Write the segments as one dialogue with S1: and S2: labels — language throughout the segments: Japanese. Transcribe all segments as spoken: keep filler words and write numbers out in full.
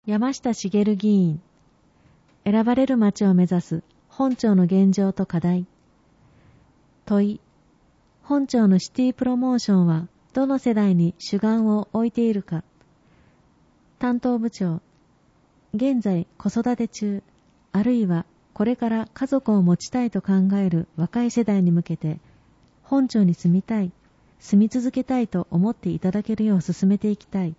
S1: 山下茂議員。選ばれる町を目指す本町の現状と課題。問い。本町のシティプロモーションはどの世代に主眼を置いているか。担当部長。現在子育て中、あるいはこれから家族を持ちたいと考える若い世代に向けて、本町に住みたい、住み続けたいと思っていただけるよう進めていきたい。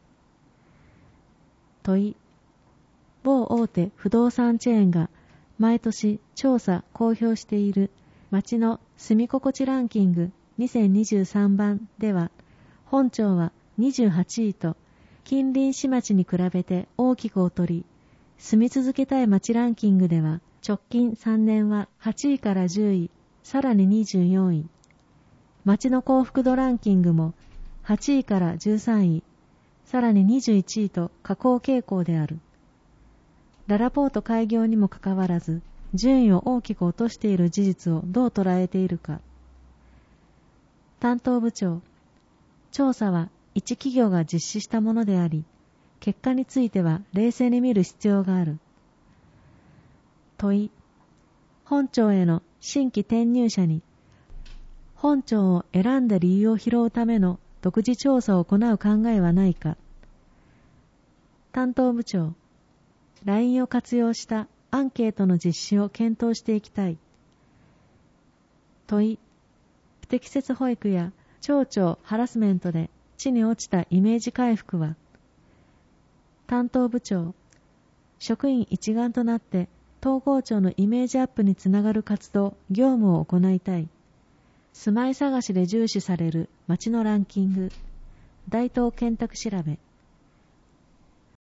S1: 問い。某大手不動産チェーンが毎年調査公表している町の住み心地ランキングにせんにじゅうさんばんでは、本町はにじゅうはちいと近隣市町に比べて大きく劣り、住み続けたい町ランキングでは直近さんねんははちいからじゅうい、さらににじゅうよんい。町の幸福度ランキングもはちいからじゅうさんい、さらににじゅういちいと下降傾向である。ララポート開業にもかかわらず、順位を大きく落としている事実をどう捉えているか。担当部長。調査は一企業が実施したものであり、結果については冷静に見る必要がある。問い。本町への新規転入者に、本町を選んだ理由を拾うための独自調査を行う考えはないか。担当部長。ライン を活用したアンケートの実施を検討していきたい。問い。不適切保育や町長ハラスメントで地に落ちたイメージ回復は。担当部長。職員一丸となって統合庁のイメージアップにつながる活動、業務を行いたい。住まい探しで重視される町のランキング、大東建託調べ。